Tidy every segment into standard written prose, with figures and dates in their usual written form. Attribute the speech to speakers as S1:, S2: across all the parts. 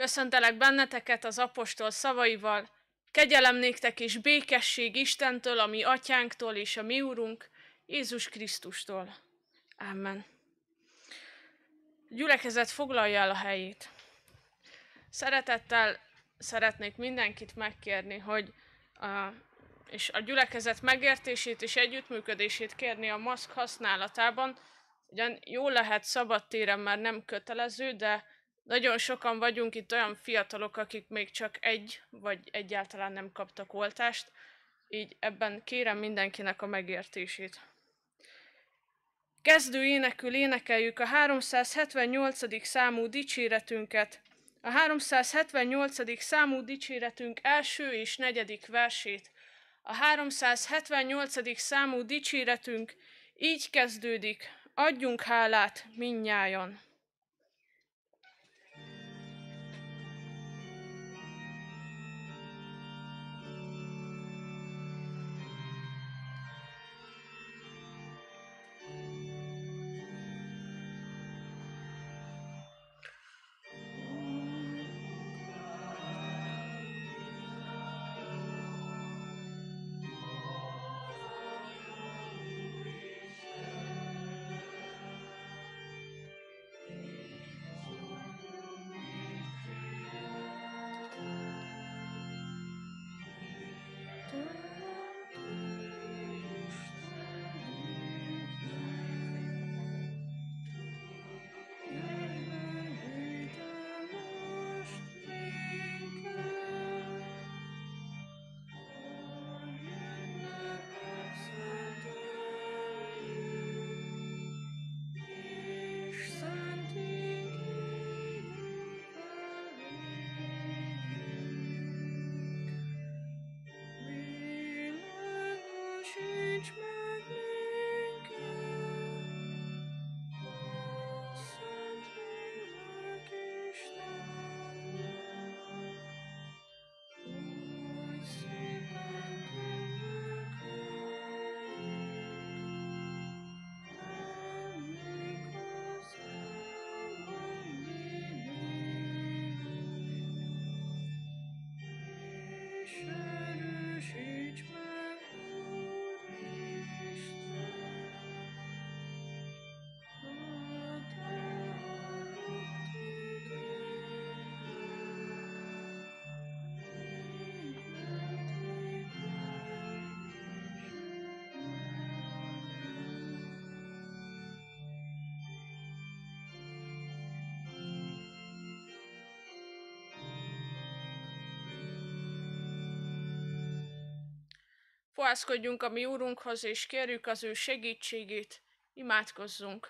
S1: Köszöntelek benneteket az apostol szavaival, kegyelem néktek és békesség Istentől, a mi atyánktól és a mi úrunk, Jézus Krisztustól. Amen. A gyülekezet foglalja el a helyét. Szeretettel szeretnék mindenkit megkérni, hogy és a gyülekezet megértését és együttműködését kérni a maszk használatában. Ugyan jól lehet szabadtéren, már nem kötelező, de nagyon sokan vagyunk itt olyan fiatalok, akik még csak egy vagy egyáltalán nem kaptak oltást, így ebben kérem mindenkinek a megértését. Kezdő énekül énekeljük a 378. számú dicséretünket, a 378. számú dicséretünk első és negyedik versét. A 378. számú dicséretünk így kezdődik: adjunk hálát mindnyájan. Fohászkodjunk a mi Úrunkhoz, és kérjük az ő segítségét, imádkozzunk.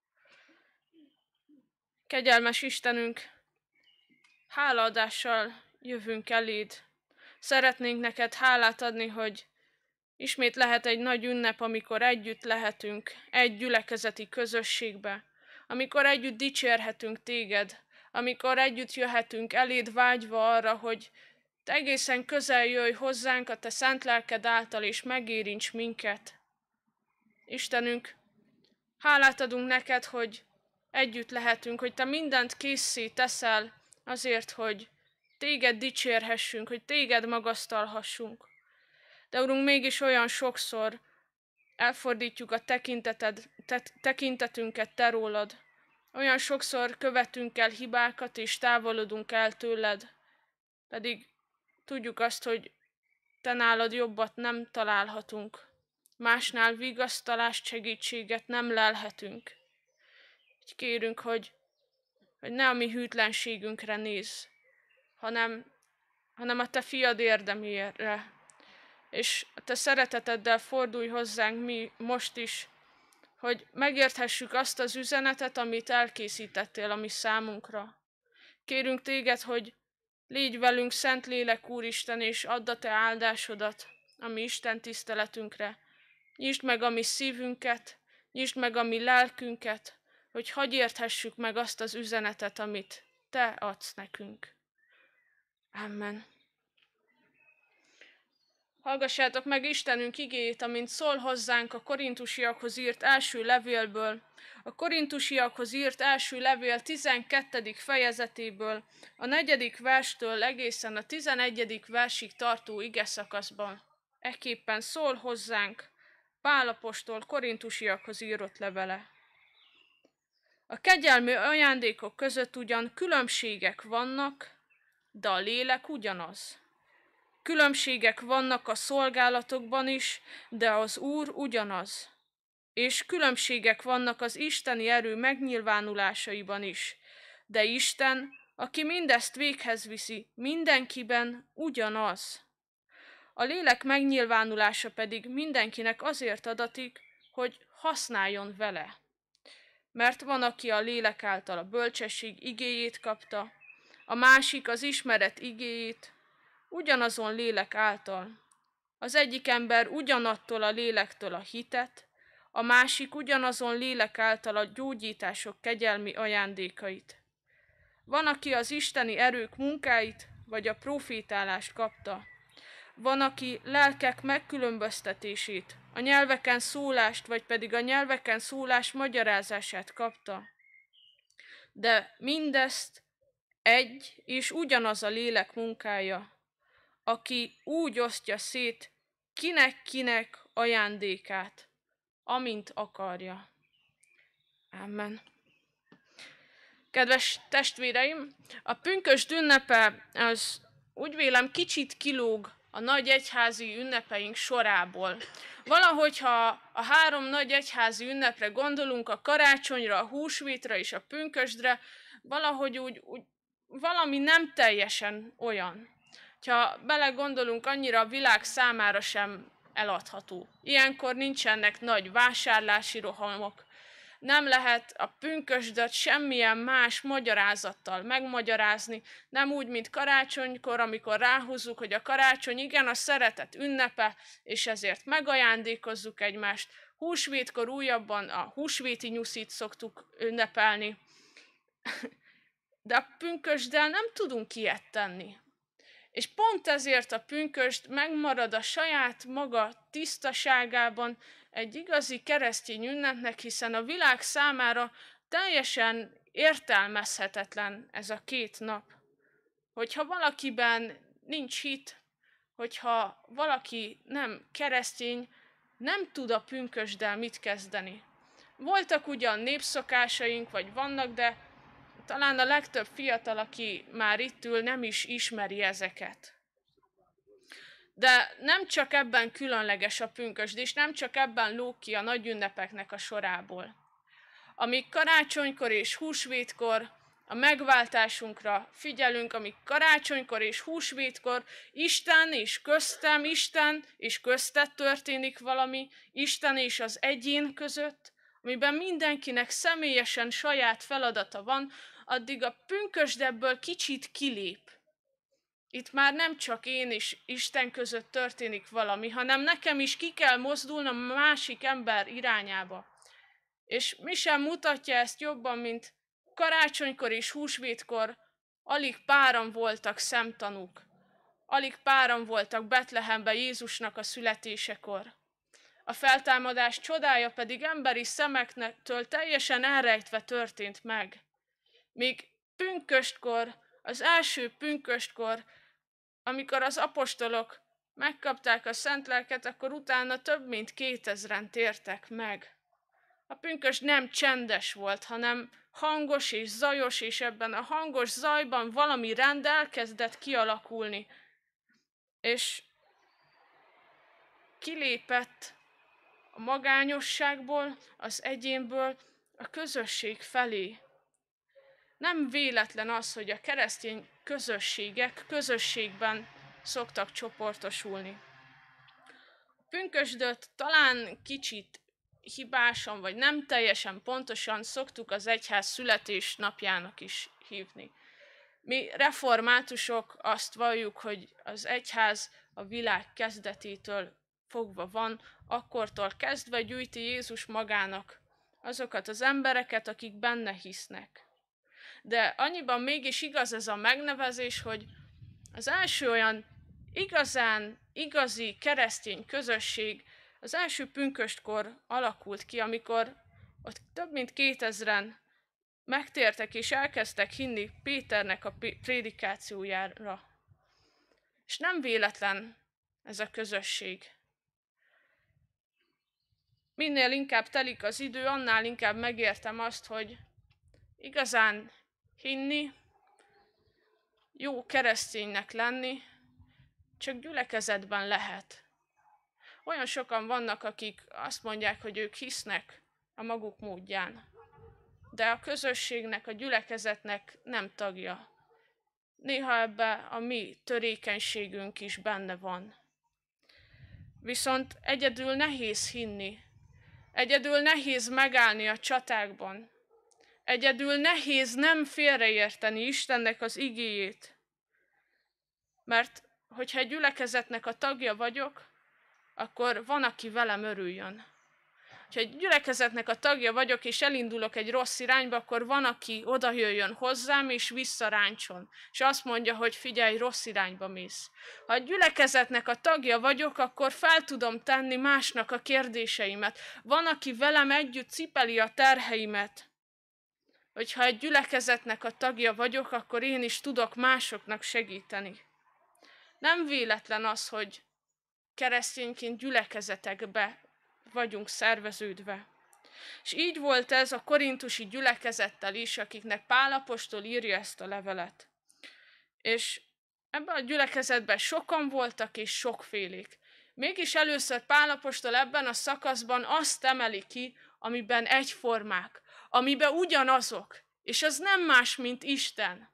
S1: Kegyelmes Istenünk, hálaadással jövünk eléd. Szeretnénk neked hálát adni, hogy ismét lehet egy nagy ünnep, amikor együtt lehetünk egy gyülekezeti közösségbe, amikor együtt dicsérhetünk téged, amikor együtt jöhetünk eléd vágyva arra, hogy te egészen közel jöjj hozzánk a te szent lelked által, és megérints minket. Istenünk, hálát adunk neked, hogy együtt lehetünk, hogy te mindent késszé teszel azért, hogy téged dicsérhessünk, hogy téged magasztalhassunk. De Urunk, mégis olyan sokszor elfordítjuk a tekintetünket te rólad. Olyan sokszor követünk el hibákat, és távolodunk el tőled. Pedig tudjuk azt, hogy te nálad jobbat nem találhatunk. Másnál vigasztalást, segítséget nem lelhetünk. Így kérünk, hogy ne a mi hűtlenségünkre nézz, hanem a te fiad érdemére. És a te szereteteddel fordulj hozzánk mi most is, hogy megérthessük azt az üzenetet, amit elkészítettél a mi számunkra. Kérünk téged, hogy légy velünk, Szentlélek Úristen, és add a te áldásodat a mi Isten tiszteletünkre. Nyisd meg a mi szívünket, nyisd meg a mi lelkünket, hogy hadd érthessük meg azt az üzenetet, amit te adsz nekünk. Amen. Hallgassátok meg Istenünk igéjét, amint szól hozzánk a Korintusiakhoz írt első levélből, a Korintusiakhoz írt első levél 12. fejezetéből, a 4. verstől egészen a 11. versig tartó igeszakaszban. Ekképpen szól hozzánk Pál apostol Korintusiakhoz írott levele. A kegyelmi ajándékok között ugyan különbségek vannak, de a lélek ugyanaz. Különbségek vannak a szolgálatokban is, de az Úr ugyanaz. És különbségek vannak az isteni erő megnyilvánulásaiban is, de Isten, aki mindezt véghez viszi, mindenkiben ugyanaz. A lélek megnyilvánulása pedig mindenkinek azért adatik, hogy használjon vele. Mert van, aki a lélek által a bölcsesség igéjét kapta, a másik az ismeret igéjét, ugyanazon lélek által. Az egyik ember ugyanattól a lélektől a hitet, a másik ugyanazon lélek által a gyógyítások kegyelmi ajándékait. Van, aki az isteni erők munkáit, vagy a profétálást kapta. Van, aki lelkek megkülönböztetését, a nyelveken szólást, vagy pedig a nyelveken szólás magyarázását kapta. De mindezt egy és ugyanaz a lélek munkája, aki úgy osztja szét kinek-kinek ajándékát, amint akarja. Amen. Kedves testvéreim, a pünkösd ünnepe az úgy vélem kicsit kilóg a nagy egyházi ünnepeink sorából. Valahogy, ha a 3 nagy egyházi ünnepre gondolunk, a karácsonyra, a húsvétra és a pünkösdre, valahogy úgy valami nem teljesen olyan. Ha belegondolunk, annyira a világ számára sem eladható. Ilyenkor nincsenek nagy vásárlási rohamok, nem lehet a pünkösdöt semmilyen más magyarázattal megmagyarázni, nem úgy, mint karácsonykor, amikor ráhúzzuk, hogy a karácsony igen a szeretet ünnepe, és ezért megajándékozzuk egymást. Húsvétkor újabban a húsvéti nyuszit szoktuk ünnepelni, de a pünkösddel nem tudunk ilyet tenni. És pont ezért a pünkösd megmarad a saját maga tisztaságában egy igazi keresztény ünnepnek, hiszen a világ számára teljesen értelmezhetetlen ez a 2 nap. Hogyha valakiben nincs hit, hogyha valaki nem keresztény, nem tud a pünkösddel mit kezdeni. Voltak ugyan népszokásaink, vagy vannak, de talán a legtöbb fiatal, aki már itt ül, nem is ismeri ezeket. De nem csak ebben különleges a pünkösd, és nem csak ebben lóg ki a nagy ünnepeknek a sorából. Amíg karácsonykor és húsvétkor a megváltásunkra figyelünk, amíg karácsonykor és húsvétkor Isten és köztem, Isten és köztet történik valami, Isten és az egyén között, amiben mindenkinek személyesen saját feladata van, addig a pünkösd ebből kicsit kilép. Itt már nem csak én és Isten között történik valami, hanem nekem is ki kell mozdulnom a másik ember irányába. És mi sem mutatja ezt jobban, mint karácsonykor és húsvétkor alig páran voltak szemtanúk. Alig páran voltak Betlehemben Jézusnak a születésekor. A feltámadás csodája pedig emberi szemektől teljesen elrejtve történt meg. Míg pünköstkor, az első pünköstkor, amikor az apostolok megkapták a szent lelket, akkor utána több mint 2000-en tértek meg. A pünkösd nem csendes volt, hanem hangos és zajos, és ebben a hangos zajban valami rend elkezdett kialakulni. És kilépett a magányosságból, az egyénből a közösség felé. Nem véletlen az, hogy a keresztény közösségek közösségben szoktak csoportosulni. A pünkösdöt talán kicsit hibásan, vagy nem teljesen pontosan szoktuk az egyház születésnapjának is hívni. Mi reformátusok azt valljuk, hogy az egyház a világ kezdetétől fogva van, akkortól kezdve gyűjti Jézus magának azokat az embereket, akik benne hisznek. De annyiban mégis igaz ez a megnevezés, hogy az első olyan igazán, igazi keresztény közösség az első pünköstkor alakult ki, amikor ott több mint 2000-en megtértek és elkezdtek hinni Péternek a prédikációjára. És nem véletlen ez a közösség. Minél inkább telik az idő, annál inkább megértem azt, hogy igazán hinni, jó kereszténynek lenni, csak gyülekezetben lehet. Olyan sokan vannak, akik azt mondják, hogy ők hisznek a maguk módján, de a közösségnek, a gyülekezetnek nem tagja. Néha ebbe a mi törékenységünk is benne van. Viszont egyedül nehéz hinni, egyedül nehéz megállni a csatákban, egyedül nehéz nem félreérteni Istennek az igéjét. Mert hogyha egy gyülekezetnek a tagja vagyok, akkor van, aki velem örüljön. Ha egy gyülekezetnek a tagja vagyok, és elindulok egy rossz irányba, akkor van, aki oda jöjjön hozzám, és visszaráncson. És azt mondja, hogy figyelj, rossz irányba mész. Ha egy gyülekezetnek a tagja vagyok, akkor fel tudom tenni másnak a kérdéseimet. Van, aki velem együtt cipeli a terheimet. Hogyha egy gyülekezetnek a tagja vagyok, akkor én is tudok másoknak segíteni. Nem véletlen az, hogy keresztényként gyülekezetekbe vagyunk szerveződve. És így volt ez a korintusi gyülekezettel is, akiknek Pál apostol írja ezt a levelet. És ebben a gyülekezetben sokan voltak és sokfélék. Mégis először Pál apostol ebben a szakaszban azt emeli ki, amiben egyformák, amiben ugyanazok, és az nem más, mint Isten.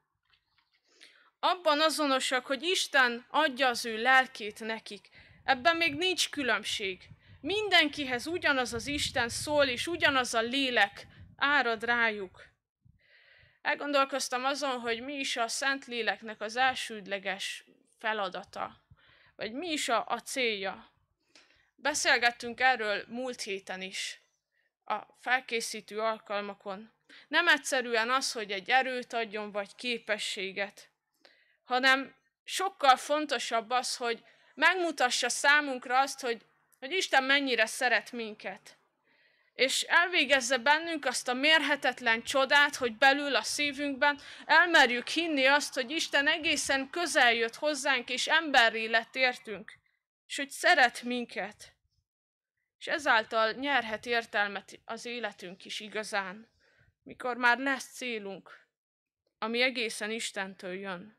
S1: Abban azonosak, hogy Isten adja az ő lelkét nekik. Ebben még nincs különbség. Mindenkihez ugyanaz az Isten szól, és ugyanaz a lélek árad rájuk. Elgondolkoztam azon, hogy mi is a Szentléleknek az elsődleges feladata, vagy mi is a célja. Beszélgettünk erről múlt héten is, a felkészítő alkalmakon. Nem egyszerűen az, hogy egy erőt adjon, vagy képességet, hanem sokkal fontosabb az, hogy megmutassa számunkra azt, hogy Isten mennyire szeret minket. És elvégezze bennünk azt a mérhetetlen csodát, hogy belül a szívünkben elmerjük hinni azt, hogy Isten egészen közel jött hozzánk, és emberré lett értünk, és hogy szeret minket. És ezáltal nyerhet értelmet az életünk is igazán, mikor már lesz célunk, ami egészen Istentől jön.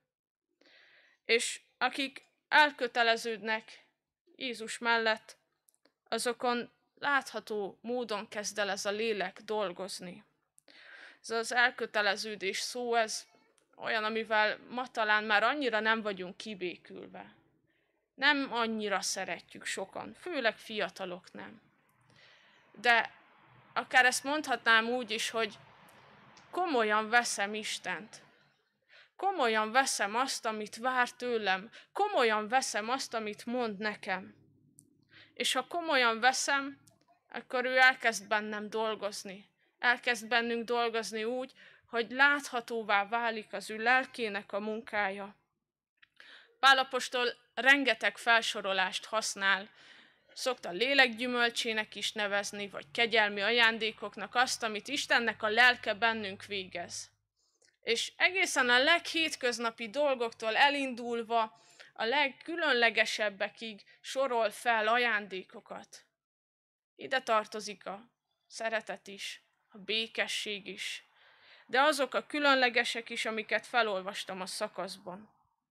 S1: És akik elköteleződnek Jézus mellett, azokon látható módon kezd el ez a lélek dolgozni. Ez az elköteleződés szó, ez olyan, amivel ma talán már annyira nem vagyunk kibékülve. Nem annyira szeretjük sokan, főleg fiatalok nem. De akár ezt mondhatnám úgy is, hogy komolyan veszem Istent. Komolyan veszem azt, amit vár tőlem. Komolyan veszem azt, amit mond nekem. És ha komolyan veszem, akkor ő elkezd bennem dolgozni. Elkezd bennünk dolgozni úgy, hogy láthatóvá válik az ő lelkének a munkája. Pál apostol rengeteg felsorolást használ, szokta lélekgyümölcsének is nevezni, vagy kegyelmi ajándékoknak azt, amit Istennek a lelke bennünk végez. És egészen a leghétköznapi dolgoktól elindulva a legkülönlegesebbekig sorol fel ajándékokat. Ide tartozik a szeretet is, a békesség is, de azok a különlegesek is, amiket felolvastam a szakaszban.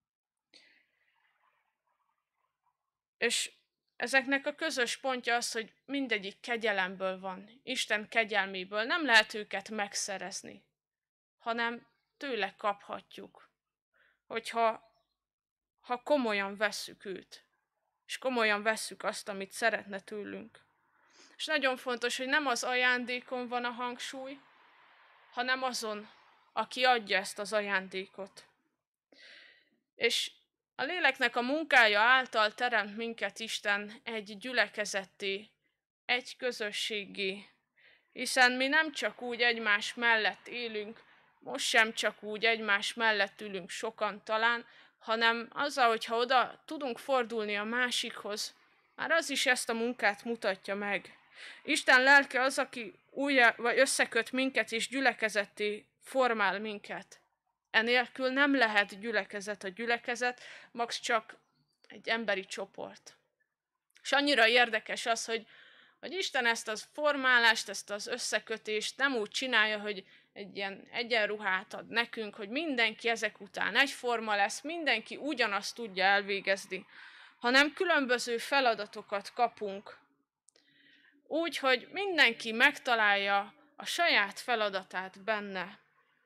S1: És ezeknek a közös pontja az, hogy mindegyik kegyelemből van, Isten kegyelméből. Nem lehet őket megszerezni, hanem tőle kaphatjuk, hogyha komolyan vesszük őt, és komolyan vesszük azt, amit szeretne tőlünk. És nagyon fontos, hogy nem az ajándékon van a hangsúly, hanem azon, aki adja ezt az ajándékot. És a léleknek a munkája által teremt minket Isten egy gyülekezetté, egy közösségé, hiszen mi nem csak úgy egymás mellett élünk, most sem csak úgy egymás mellett ülünk sokan talán, hanem azzal, hogyha oda tudunk fordulni a másikhoz, már az is ezt a munkát mutatja meg. Isten lelke az, aki vagy összeköt minket és gyülekezetté formál minket. Enélkül nem lehet gyülekezet. A gyülekezet max csak egy emberi csoport. És annyira érdekes az, hogy Isten ezt az formálást, ezt az összekötést nem úgy csinálja, hogy egy ilyen egyenruhát ad nekünk, hogy mindenki ezek után egyforma lesz, mindenki ugyanazt tudja elvégezni, hanem különböző feladatokat kapunk. Úgy, hogy mindenki megtalálja a saját feladatát benne.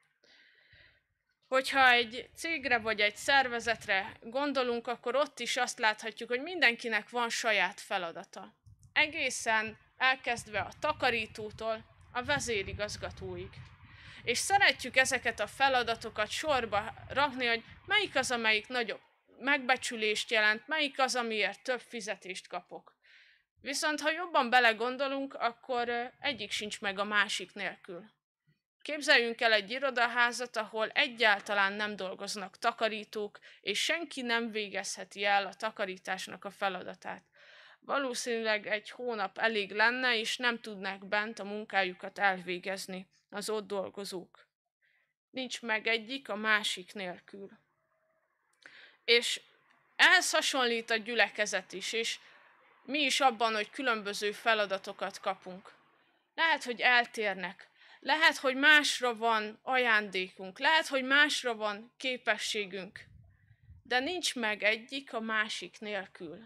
S1: Hogyha egy cégre vagy egy szervezetre gondolunk, akkor ott is azt láthatjuk, hogy mindenkinek van saját feladata. Egészen elkezdve a takarítótól a vezérigazgatóig. És szeretjük ezeket a feladatokat sorba rakni, hogy melyik az, amelyik nagyobb megbecsülést jelent, melyik az, amiért több fizetést kapok. Viszont ha jobban belegondolunk, akkor egyik sincs meg a másik nélkül. Képzeljünk el egy irodaházat, ahol egyáltalán nem dolgoznak takarítók, és senki nem végezheti el a takarításnak a feladatát. Valószínűleg egy hónap elég lenne, és nem tudnák bent a munkájukat elvégezni az ott dolgozók. Nincs meg egyik a másik nélkül. És ehhez hasonlít a gyülekezet is, és mi is abban, hogy különböző feladatokat kapunk. Lehet, hogy eltérnek. Lehet, hogy másra van ajándékunk, lehet, hogy másra van képességünk, de nincs meg egyik a másik nélkül.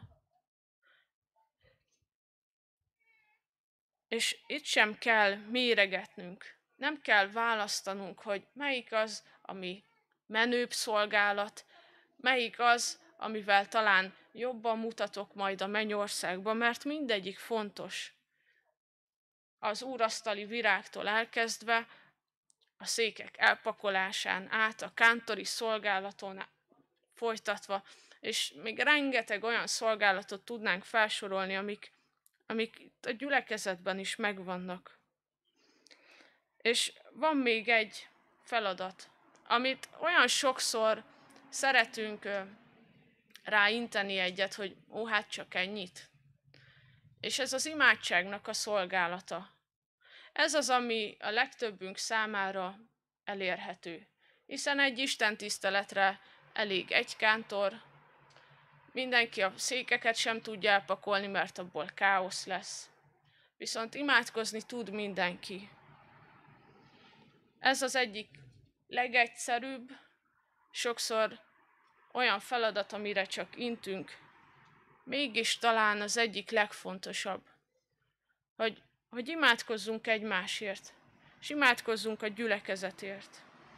S1: És itt sem kell méregetnünk, nem kell választanunk, hogy melyik az, ami menőbb szolgálat, melyik az, amivel talán jobban mutatok majd a mennyországba, mert mindegyik fontos. Az úrasztali virágtól elkezdve, a székek elpakolásán át, a kántori szolgálaton folytatva, és még rengeteg olyan szolgálatot tudnánk felsorolni, amik itt a gyülekezetben is megvannak. És van még egy feladat, amit olyan sokszor szeretünk ráinteni egyet, hogy hát csak ennyit. És ez az imádságnak a szolgálata. Ez az, ami a legtöbbünk számára elérhető. Hiszen egy istentiszteletre elég egy kántor, mindenki a székeket sem tudja elpakolni, mert abból káosz lesz. Viszont imádkozni tud mindenki. Ez az egyik legegyszerűbb, sokszor olyan feladat, amire csak intünk, mégis talán az egyik legfontosabb, hogy imádkozzunk egymásért, és imádkozzunk a gyülekezetért.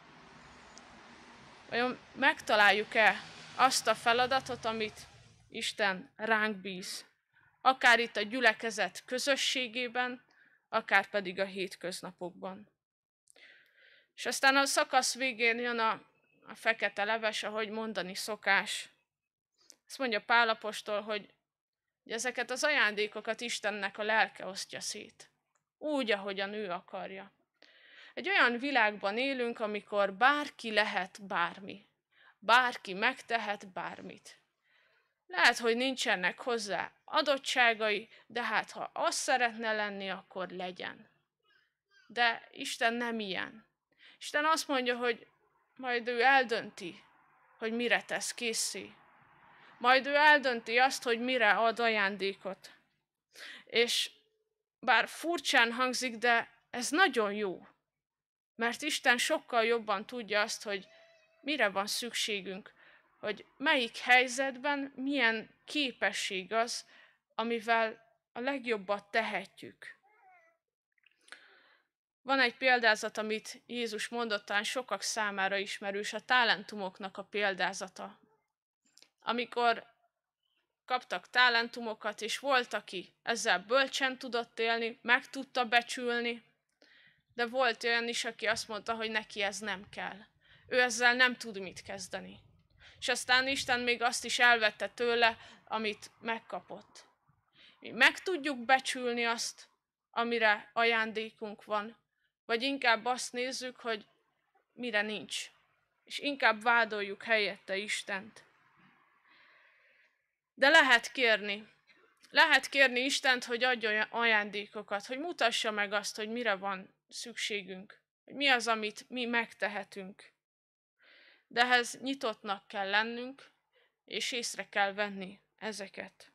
S1: Vajon megtaláljuk-e azt a feladatot, amit Isten ránk bíz? Akár itt a gyülekezet közösségében, akár pedig a hétköznapokban. És aztán a szakasz végén jön a fekete leves, ahogy mondani szokás. Azt mondja Pál apostol, hogy ezeket az ajándékokat Istennek a lelke osztja szét. Úgy, ahogyan ő akarja. Egy olyan világban élünk, amikor bárki lehet bármi. Bárki megtehet bármit. Lehet, hogy nincsenek hozzá adottságai, de hát ha az szeretne lenni, akkor legyen. De Isten nem ilyen. Isten azt mondja, hogy majd ő eldönti, hogy mire tesz készé. Majd ő eldönti azt, hogy mire ad ajándékot. És bár furcsán hangzik, de ez nagyon jó. Mert Isten sokkal jobban tudja azt, hogy mire van szükségünk, hogy melyik helyzetben milyen képesség az, amivel a legjobbat tehetjük. Van egy példázat, amit Jézus mondott, talán sokak számára ismerős, a talentumoknak a példázata. Amikor kaptak talentumokat, és volt, aki ezzel bölcsen tudott élni, meg tudta becsülni, de volt olyan is, aki azt mondta, hogy neki ez nem kell. Ő ezzel nem tud mit kezdeni. És aztán Isten még azt is elvette tőle, amit megkapott. Mi meg tudjuk becsülni azt, amire ajándékunk van, vagy inkább azt nézzük, hogy mire nincs. És inkább vádoljuk helyette Istent. De lehet kérni Istent, hogy adjon ajándékokat, hogy mutassa meg azt, hogy mire van szükségünk, hogy mi az, amit mi megtehetünk. De ehhez nyitottnak kell lennünk, és észre kell venni ezeket.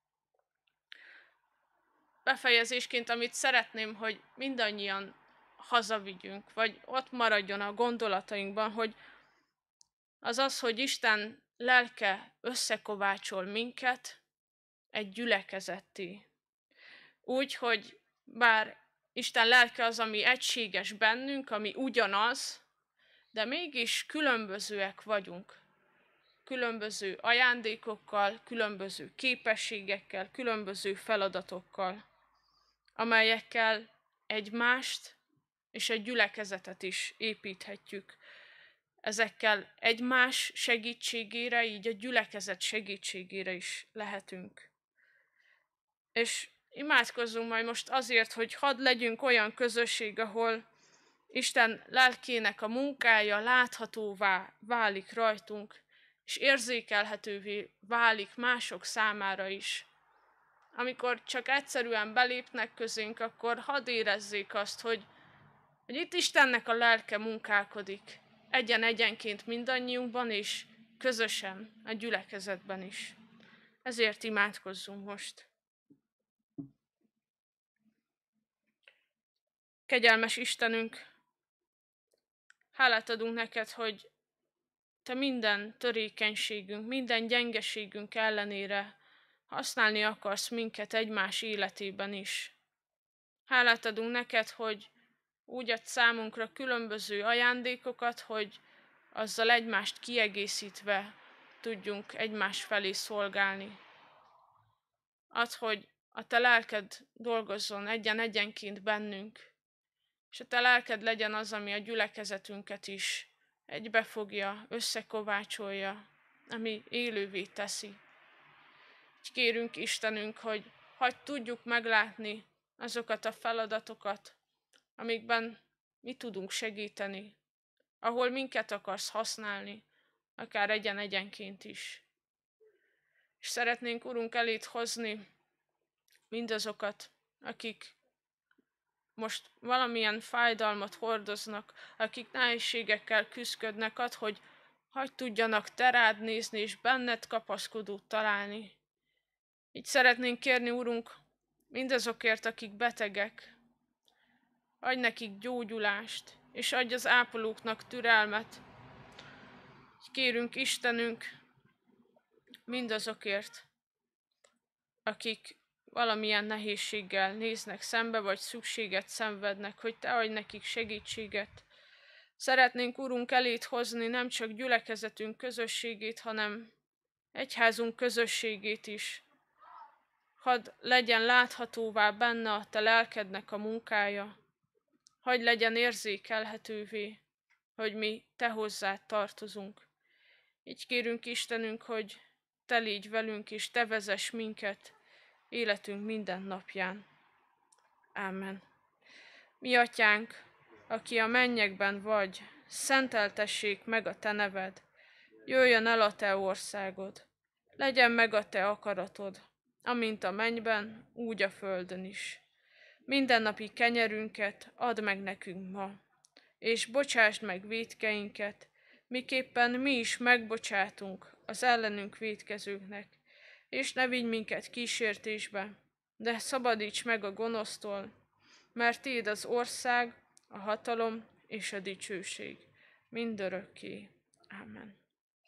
S1: Befejezésként, amit szeretném, hogy mindannyian hazavigyünk, vagy ott maradjon a gondolatainkban, hogy az, hogy Isten lelke összekovácsol minket egy gyülekezetté. Úgy, hogy bár Isten lelke az, ami egységes bennünk, ami ugyanaz, de mégis különbözőek vagyunk. Különböző ajándékokkal, különböző képességekkel, különböző feladatokkal, amelyekkel egymást és egy gyülekezetet is építhetjük. Ezekkel egymás segítségére, így a gyülekezet segítségére is lehetünk. És imádkozzunk majd most azért, hogy hadd legyünk olyan közösség, ahol Isten lelkének a munkája láthatóvá válik rajtunk, és érzékelhetővé válik mások számára is. Amikor csak egyszerűen belépnek közénk, akkor hadd érezzék azt, hogy itt Istennek a lelke munkálkodik, egyenként mindannyiunkban, és közösen a gyülekezetben is. Ezért imádkozzunk most. Kegyelmes Istenünk, hálát adunk neked, hogy te minden törékenységünk, minden gyengeségünk ellenére használni akarsz minket egymás életében is. Hálát adunk neked, hogy úgy adsz számunkra különböző ajándékokat, hogy azzal egymást kiegészítve tudjunk egymás felé szolgálni. Add, hogy a te lelked dolgozzon egyenként bennünk, és a te lelked legyen az, ami a gyülekezetünket is egybefogja, összekovácsolja, ami élővé teszi. Így kérünk Istenünk, hogy hadd tudjuk meglátni azokat a feladatokat, amikben mi tudunk segíteni, ahol minket akarsz használni, akár egyenként is. És szeretnénk, Urunk, eléd hozni mindazokat, akik most valamilyen fájdalmat hordoznak, akik nehézségekkel küszködnek, add, hogy hadd tudjanak te rád nézni, és benned kapaszkodót találni. Így szeretnénk kérni, Urunk, mindazokért, akik betegek, adj nekik gyógyulást, és adj az ápolóknak türelmet. Így kérünk, Istenünk, mindazokért, akik valamilyen nehézséggel néznek szembe, vagy szükséget szenvednek, hogy te adj nekik segítséget. Szeretnénk, Urunk, eléd hozni nem csak gyülekezetünk közösségét, hanem egyházunk közösségét is. Hadd legyen láthatóvá benne a te lelkednek a munkája. Hadd legyen érzékelhetővé, hogy mi te hozzád tartozunk. Így kérünk, Istenünk, hogy te légy velünk, és te vezess minket életünk minden napján. Ámen. Mi atyánk, aki a mennyekben vagy, szenteltessék meg a te neved. Jöjjön el a te országod. Legyen meg a te akaratod, amint a mennyben, úgy a földön is. Mindennapi kenyerünket add meg nekünk ma, és bocsásd meg vétkeinket, miképpen mi is megbocsátunk az ellenünk vétkezőknek, és ne vigy minket kísértésbe, de szabadíts meg a gonosztól, mert tiéd az ország, a hatalom és a dicsőség mindörökké. Ámen.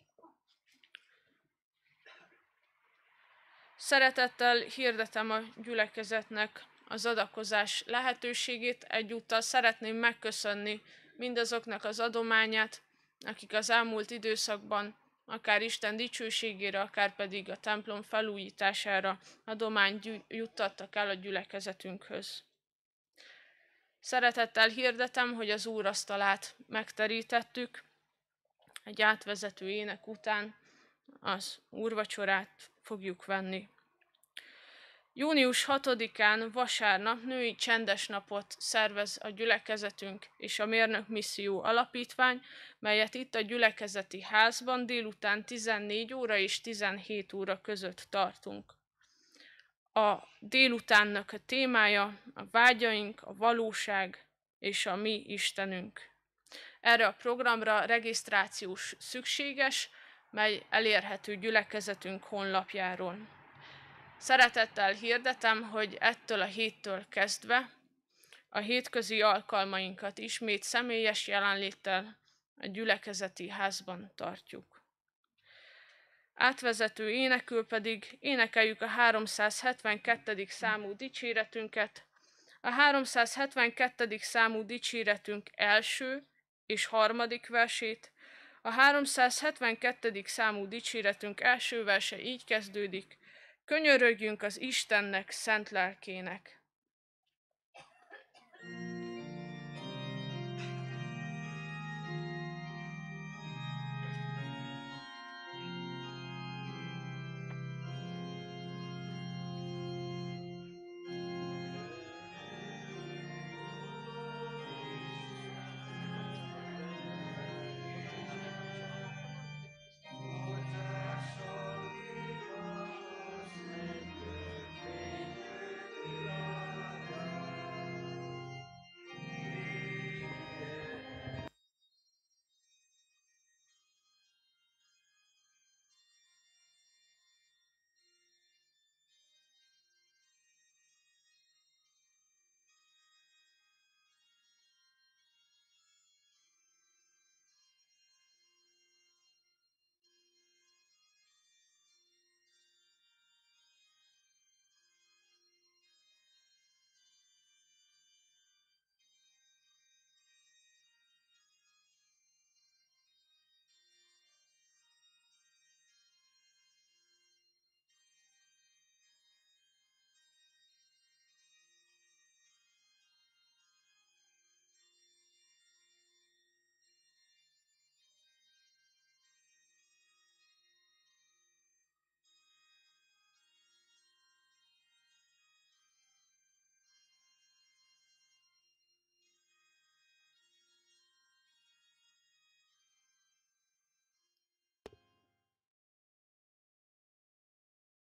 S1: Szeretettel hirdetem a gyülekezetnek az adakozás lehetőségét, egyúttal szeretném megköszönni mindazoknak az adományát, akik az elmúlt időszakban akár Isten dicsőségére, akár pedig a templom felújítására adományt juttattak el a gyülekezetünkhöz. Szeretettel hirdetem, hogy az úrasztalát megterítettük, egy átvezető ének után az úrvacsorát fogjuk venni. Június 6-án vasárnap női csendes napot szervez a gyülekezetünk és a Mérnök Misszió Alapítvány, melyet itt a gyülekezeti házban délután 14 óra és 17 óra között tartunk. A délutánnak a témája a vágyaink, a valóság és a mi Istenünk. Erre a programra regisztrációs szükséges, mely elérhető gyülekezetünk honlapjáról. Szeretettel hirdetem, hogy ettől a héttől kezdve a hétközi alkalmainkat ismét személyes jelenléttel a gyülekezeti házban tartjuk. Átvezető énekül pedig énekeljük a 372. számú dicséretünket. A 372. számú dicséretünk első és harmadik versét. A 372. számú dicséretünk első verse így kezdődik: Könyörögjünk az Istennek szent lelkének.